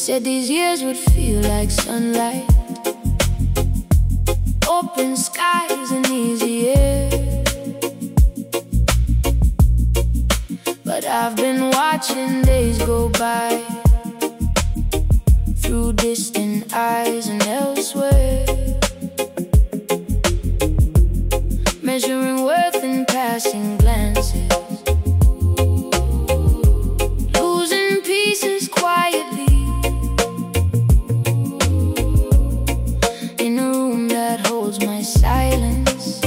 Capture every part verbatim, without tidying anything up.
Said these years would feel like sunlight, open skies and easy air. But I've been watching days go by, through distant eyes and elsewhere, measuring worth in passing glances, losing pieces quietly, in a room that holds my silence,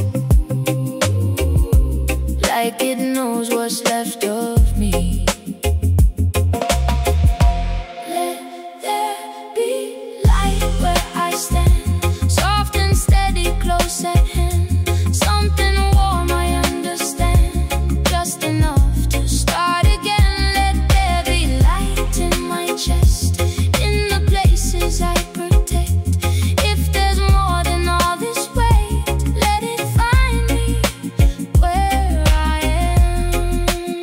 like it knows what's left of me. Let there be light where I stand, soft and steady, close at hand. Something warm, I understand, just enough to start again. Let there be light in my chest, in the places I protect. If there's more than all this weight, let it find me where I am.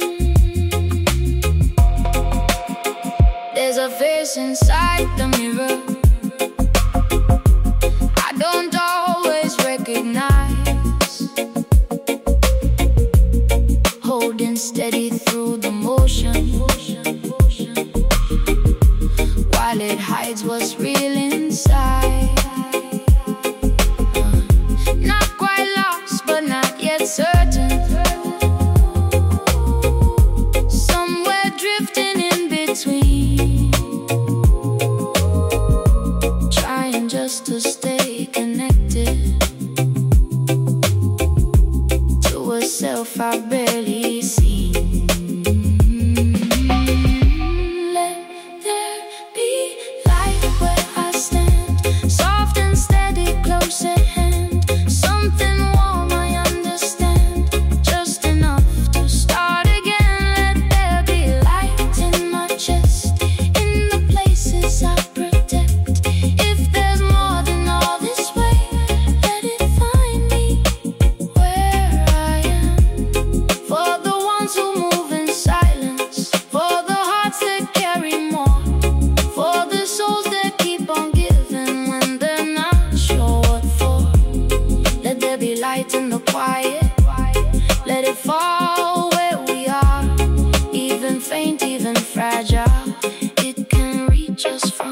There's a face inside the mirror I don't always recognize, holding steady through the motion, while it hides what's real inside. Uh, Not quite lost, but not yet certain, somewhere drifting in between, trying just to stay connected to a self I barely see. Let there be light where I stand, soft and steady, close at hand. Something warm, I understand, just enough to start again. Let there be light in my chest, in the places I protect. If there's more than all this weight, let it find me where I am. For the ones who move in silence, for the hearts that carry more, for the souls that keep on giving when they're not sure what for. Let there be light in the quiet, let it fall where we are, even faint, even fragile. It can reach us from